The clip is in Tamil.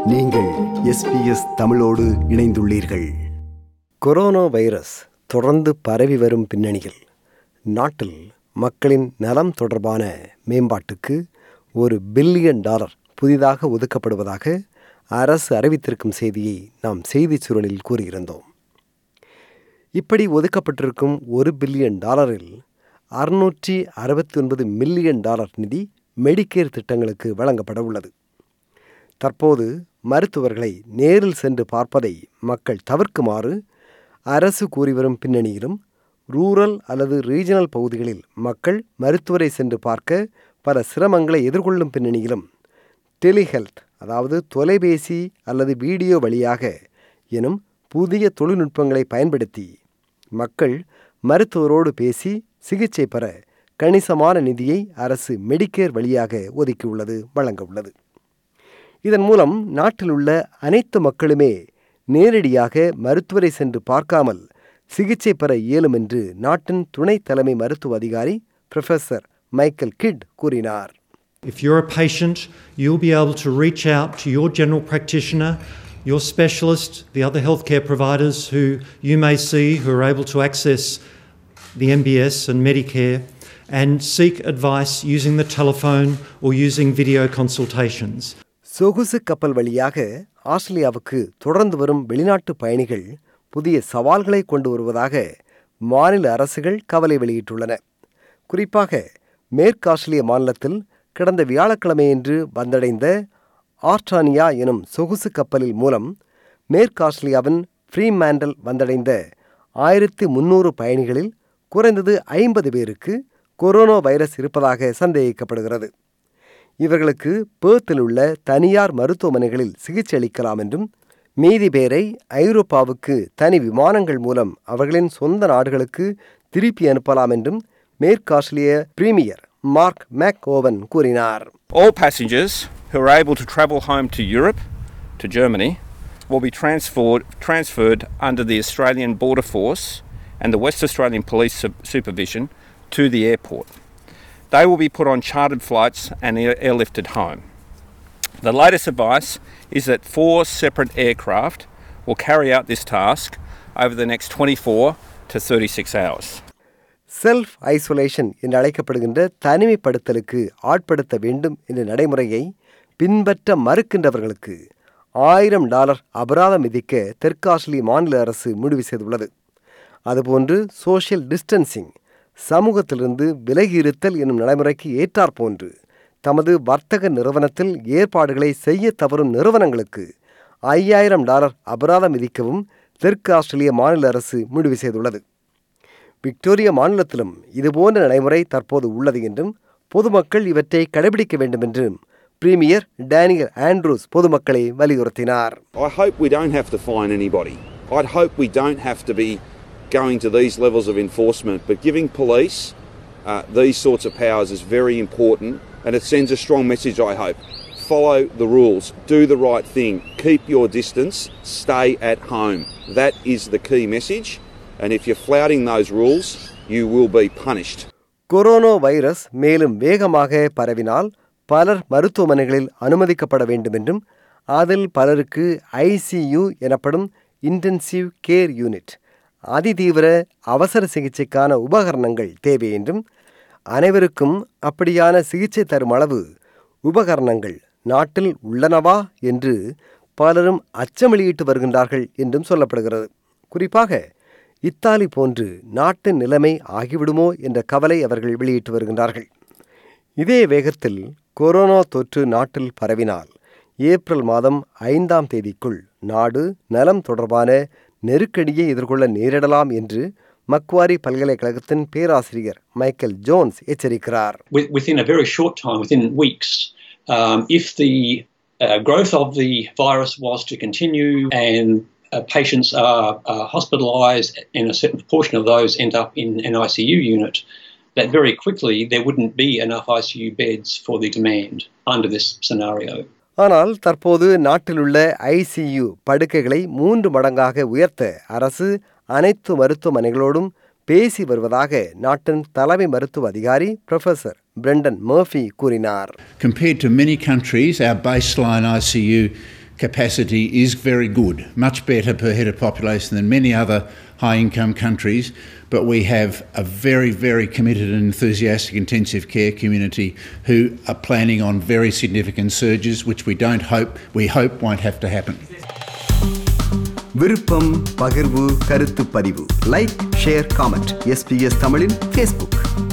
நீங்கள் SBS தமிழோடு இணைந்துள்ளீர்கள். கொரோனா வைரஸ் தொடர்ந்து பரவி வரும் பின்னணியில் நாட்டில் மக்களின் நலம் தொடர்பான மேம்பாட்டுக்கு $1 பில்லியன் புதிதாக ஒதுக்கப்படுவதாக அரசு அறிவித்திருக்கும் செய்தியை நாம் செய்திச் சுருளில் கூறியிருந்தோம். இப்படி ஒதுக்கப்பட்டிருக்கும் $1 பில்லியன் $669 மில்லியன் நிதி மெடிக்கேர் திட்டங்களுக்கு வழங்கப்பட உள்ளது. தற்போது மருத்துவர்களை நேரில் சென்று பார்ப்பதை மக்கள் தவிர்க்குமாறு அரசு கூறிவரும் பின்னணியிலும் ரூரல் அல்லது ரீஜனல் பகுதிகளில் மக்கள் மருத்துவரை சென்று பார்க்க பல சிரமங்களை எதிர்கொள்ளும் பின்னணியிலும் டெலிஹெல்த், அதாவது தொலைபேசி அல்லது வீடியோ வழியாக எனும் புதிய தொழில்நுட்பங்களை பயன்படுத்தி மக்கள் மருத்துவரோடு பேசி சிகிச்சை பெற கணிசமான நிதியை அரசு மெடிக்கேர் வழியாக ஒதுக்கியுள்ளது, வழங்க உள்ளது. இதன் மூலம் நாட்டில் உள்ள அனைத்து மக்களுமே நேரடியாக மருத்துவரை சென்று பார்க்காமல் சிகிச்சை பெற இயலும் என்று நாட்டின் துணை தலைமை மருத்துவ அதிகாரி ப்ரொஃபசர் மைக்கேல் கிட் கூறினார். If you're a patient, you'll be able to reach out to your general practitioner, your specialist, the other healthcare providers who you may see who are able to access the MBS and Medicare and seek advice using the telephone or using video consultations. சொகுசு கப்பல் வழியாக ஆஸ்திரேலியாவுக்கு தொடர்ந்து வரும் வெளிநாட்டு பயணிகள் புதிய சவால்களை கொண்டு வருவதாக மாநில அரசுகள் கவலை வெளியிட்டுள்ளன. குறிப்பாக மேற்கு ஆஸ்திரேலிய மாநிலத்தில் கடந்த வியாழக்கிழமையன்று வந்தடைந்த ஆர்டானியா எனும் சொகுசு கப்பலில் மூலம் மேற்கு ஆஸ்திரேலியாவின் ஃப்ரீமேண்டல் வந்தடைந்த 1300 பயணிகளில் குறைந்தது 50 பேருக்கு கொரோனா வைரஸ் இருப்பதாக சந்தேகிக்கப்படுகிறது. இவர்களுக்கு பெர்த்தில் உள்ள தனியார் மருத்துவமனைகளில் சிகிச்சை அளிக்கலாம் என்றும் மீதி பேரை ஐரோப்பாவுக்கு தனி விமானங்கள் மூலம் அவர்களின் சொந்த நாடுகளுக்கு திருப்பி அனுப்பலாம் என்றும் மேற்கு ஆஸ்திரேலிய பிரீமியர் மார்க் மேக்ஓவன் கூறினார். All passengers who are able to travel home to Europe, to Germany, will be transferred under the Australian Border Force and the West Australian Police supervision to the airport. They will be put on chartered flights and airlifted home. The latest advice is that 4 separate aircraft will carry out this task over the next 24 to 36 hours. Self isolation என்று அழைக்கப்படுகின்ற தனிமைப்படுத்தலுக்கு ஆட்படுத்த வேண்டும் என்ற நடைமுறையை பின்பற்ற மறுக்கின்றவர்களுக்கு $1000 அபராதம் விதிக்க தெற்கு ஆஸ்திரேலிய மாநில அரசு முடிவு செய்துள்ளது. அதுபோன்று சோஷியல் டிஸ்டன்சிங், சமூகத்திலிருந்து விலகியிருத்தல் என்னும் நடைமுறைக்கு ஏற்றாற்போன்று தமது வர்த்தக நிறுவனத்தில் ஏற்பாடுகளை செய்ய தவறும் நிறுவனங்களுக்கு $5000 அபராதம் விதிக்கவும் தெற்கு ஆஸ்திரேலிய மாநில அரசு முடிவு செய்துள்ளது. விக்டோரியா மாநிலத்திலும் இதுபோன்ற நடைமுறை தற்போது உள்ளது என்றும் பொதுமக்கள் இவற்றை கடைபிடிக்க வேண்டும் என்றும் பிரீமியர் டேனியல் ஆண்ட்ரூஸ் பொதுமக்களை வலியுறுத்தினார். I hope we don't have to fine anybody. I'd hope we don't have to be going to these levels of enforcement, but giving police these sorts of powers is very important, and it sends a strong message, I hope. Follow the rules, do the right thing, keep your distance, stay at home. That is the key message, and if you're flouting those rules, you will be punished. Corona virus மேலும் வேகமாக பரவினால் பலர் மருத்துவமனைகளில் அனுமதிக்கப்பட வேண்டும் என்றும் அதில் பலருக்கு ICU எனப்படும் இன்டென்சிவ் கேர் யூனிட், அதிதீவிர அவசர சிகிச்சைக்கான உபகரணங்கள் தேவை என்றும் அனைவருக்கும் அப்படியான சிகிச்சை தரும் அளவு உபகரணங்கள் நாட்டில் உள்ளனவா என்று பலரும் அச்சம் வெளியிட்டு வருகின்றார்கள் என்றும் சொல்லப்படுகிறது. குறிப்பாக இத்தாலி போன்று நாட்டின் நிலைமை ஆகிவிடுமோ என்ற கவலை அவர்கள் வெளியிட்டு வருகின்றார்கள். இதே வேகத்தில் கொரோனா தொற்று நாட்டில் பரவினால் ஏப்ரல் மாதம் 5ஆம் தேதிக்குள் நாடு நலம் தொடர்பான நெருக்கடியை எதிர்கொள்ள நேரிடலாம் என்று மக்வாரி பல்கலைக்கழகத்தின் பேராசிரியர் மைக்கேல் ஜோன்ஸ் எச்சரிக்கிறார். Within a very short time, within weeks, if the growth of the virus was to continue and patients are hospitalised and a certain proportion of those end up in an ICU unit, that very quickly there wouldn't be enough ICU beds for the demand under this scenario. ஆனால் தற்போது நாட்டிலுள்ள ICU படுக்கைகளை 3 மடங்காக உயர்த்த அரசு அனைத்து மருத்துவமனைகளோடும் பேசி வருவதாக நாட்டின் தலைமை மருத்துவ அதிகாரி ப்ரொஃபசர் பிரெண்டன் மர்ஃபி கூறினார். Compared to many countries, our baseline ICU capacity is very good, much better per head of population than many other high-income countries, but we have a very, very committed and enthusiastic intensive care community who are planning on very significant surges, which we hope won't have to happen. விருப்பம், பகிர்வு, கருத்து பதிவு. Like, share, comment. SBS தமிழின் Facebook.